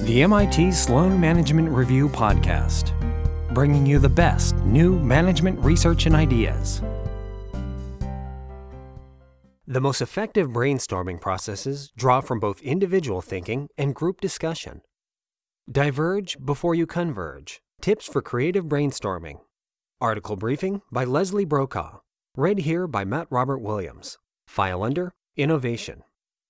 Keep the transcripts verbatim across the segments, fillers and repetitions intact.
The M I T Sloan Management Review podcast, bringing you the best new management research and ideas. The most effective brainstorming processes draw from both individual thinking and group discussion. Diverge before you converge. Tips for creative brainstorming. Article briefing by Leslie Brokaw. Read here by Matt Robert Williams. File under Innovation.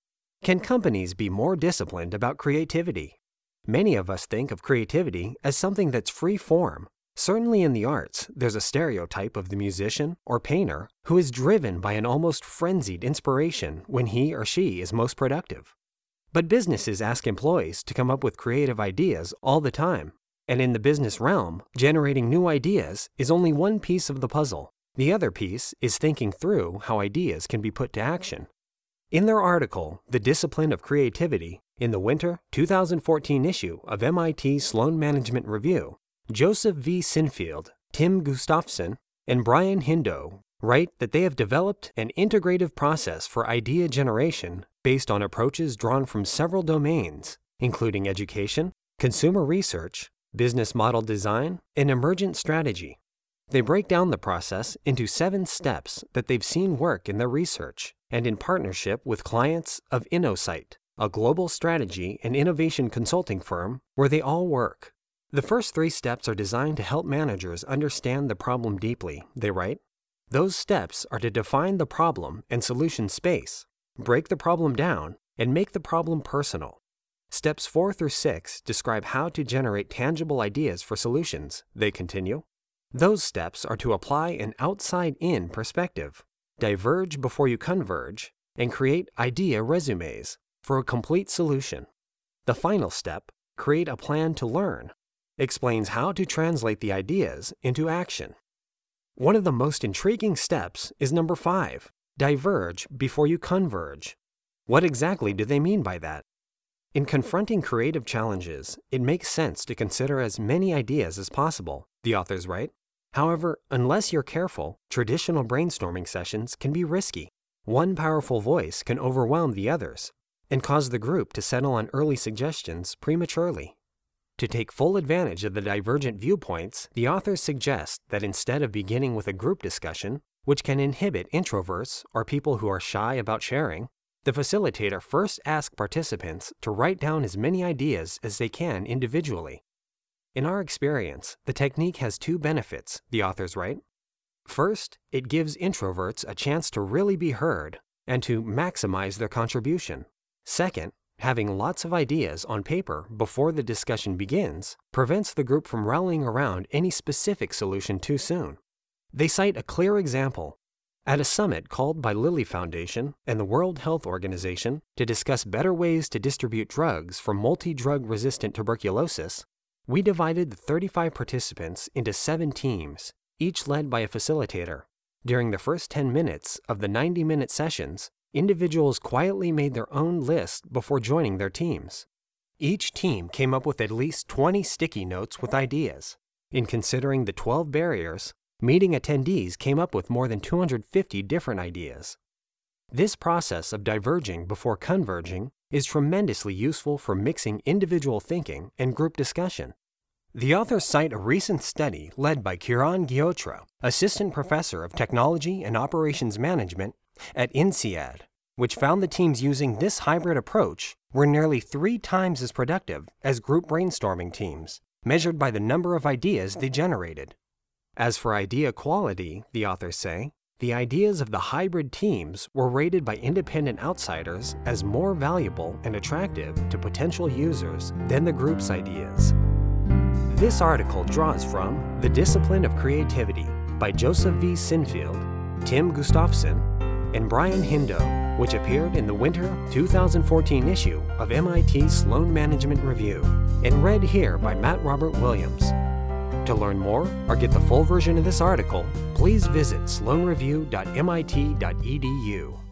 Can companies be more disciplined about creativity? Many of us think of creativity as something that's free form. Certainly in the arts, there's a stereotype of the musician or painter who is driven by an almost frenzied inspiration when he or she is most productive. But businesses ask employees to come up with creative ideas all the time. And in the business realm, generating new ideas is only one piece of the puzzle. The other piece is thinking through how ideas can be put to action. In their article, The Discipline of Creativity, in the winter two thousand fourteen issue of M I T Sloan Management Review, Joseph V. Sinfield, Tim Gustafson, and Brian Hindo write that they have developed an integrative process for idea generation based on approaches drawn from several domains, including education, consumer research, business model design, and emergent strategy. They break down the process into seven steps that they've seen work in their research and in partnership with clients of InnoSight, a global strategy and innovation consulting firm where they all work. The first three steps are designed to help managers understand the problem deeply, they write. Those steps are to define the problem and solution space, break the problem down, and make the problem personal. Steps four through six describe how to generate tangible ideas for solutions, they continue. Those steps are to apply an outside-in perspective, diverge before you converge, and create idea resumes for a complete solution. The final step, create a plan to learn, explains how to translate the ideas into action. One of the most intriguing steps is number five, diverge before you converge. What exactly do they mean by that? In confronting creative challenges, it makes sense to consider as many ideas as possible, the authors write. However, unless you're careful, traditional brainstorming sessions can be risky. One powerful voice can overwhelm the others and cause the group to settle on early suggestions prematurely. To take full advantage of the divergent viewpoints, the authors suggest that instead of beginning with a group discussion, which can inhibit introverts or people who are shy about sharing, the facilitator first asks participants to write down as many ideas as they can individually. In our experience, the technique has two benefits, the authors write. First, it gives introverts a chance to really be heard and to maximize their contribution. Second, having lots of ideas on paper before the discussion begins prevents the group from rallying around any specific solution too soon. They cite a clear example. At a summit called by Lilly Foundation and the World Health Organization to discuss better ways to distribute drugs for multi-drug resistant tuberculosis, we divided the thirty-five participants into seven teams, each led by a facilitator. During the first ten minutes of the ninety-minute sessions, individuals quietly made their own list before joining their teams. Each team came up with at least twenty sticky notes with ideas. In considering the twelve barriers, meeting attendees came up with more than two hundred fifty different ideas. This process of diverging before converging is tremendously useful for mixing individual thinking and group discussion. The authors cite a recent study led by Kiran Gyotra, Assistant Professor of Technology and Operations Management at INSEAD, which found the teams using this hybrid approach were nearly three times as productive as group brainstorming teams, measured by the number of ideas they generated. As for idea quality, the authors say, the ideas of the hybrid teams were rated by independent outsiders as more valuable and attractive to potential users than the group's ideas. This article draws from The Discipline of Creativity by Joseph V. Sinfield, Tim Gustafson, and Brian Hindo, which appeared in the winter two thousand fourteen issue of M I T Sloan Management Review, and read here by Matt Robert Williams. To learn more or get the full version of this article, please visit sloan review dot m i t dot e d u.